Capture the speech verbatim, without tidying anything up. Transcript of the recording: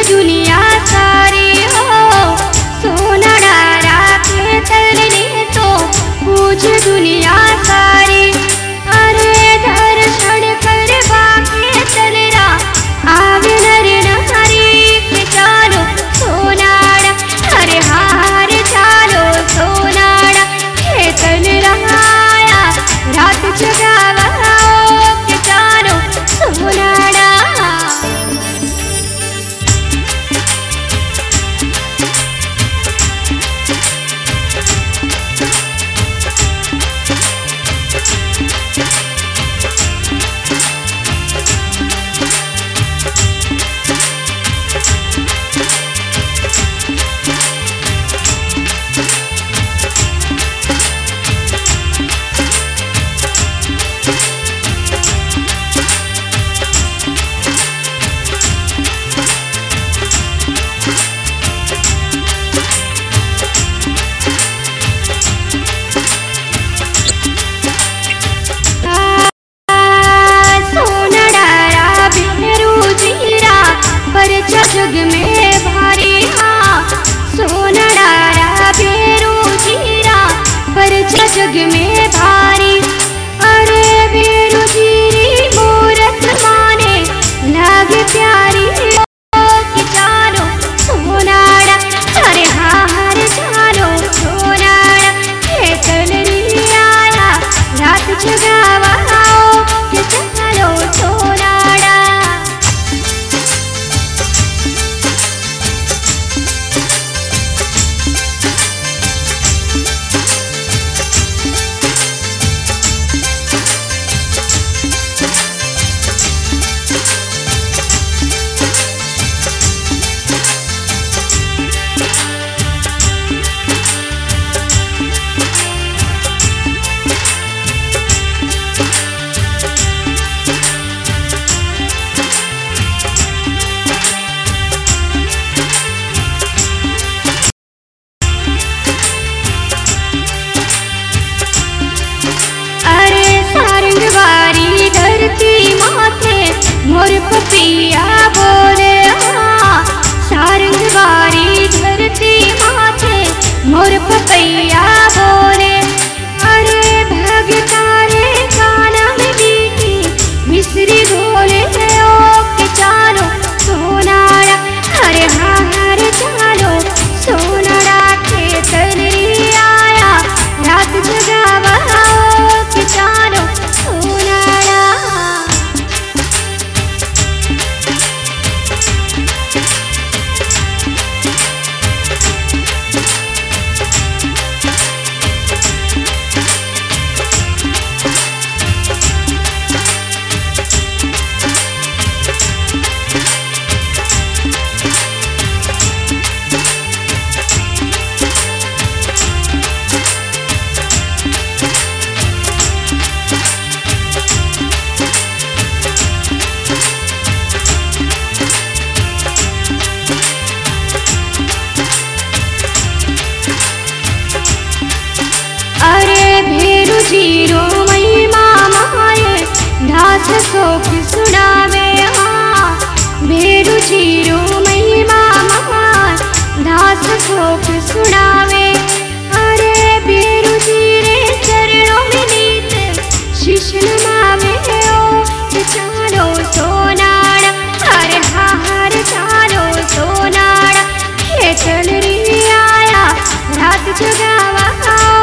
दुनिया सारी हो। सोनाड़ा राखे तलने तो पूछ दुनिया सारी। अरे दर्शन करवा के तलरा आवे नर नारी के चालो सोनाड़ा। अरे हार चालो सोनाड़ा के तलरा आया रात जगावा के चालो सोनाड़ा। जग में भारी हाँ सोनाड़ा रा बेरू जीरा पर जग में भारी। अरे बेरू जीरी मूरत माने लागे प्यारी कि चालो सोनाड़ा। अरे हार चालो सोनाड़ा के तलरी आया रात जगावा कि चालो सोनाड़ा। धरती माथे मोर पपिया बोले हाँ सारंगवारी धरती माथे मोर पपिया बोले। अरे भगतारे गाना में बीती मिश्री बोले ओ के चालो सोनाड़ा। अरे हार चालो सोनाड़ा के तलरी आया रात जगावा के चालो सोनाड़ा। अरे भेरू जीरो महिमा माये दास शोक सुनावे हाँ। भेरू जीरो महिमा माये दास शोक सुनावे। अरे भेरू जीरे चरणों में नीत शीश नमावे ओ चालो सोनाड़ा। अरे हार चालो सोनाड़ा के तलरी आया रात जगावा।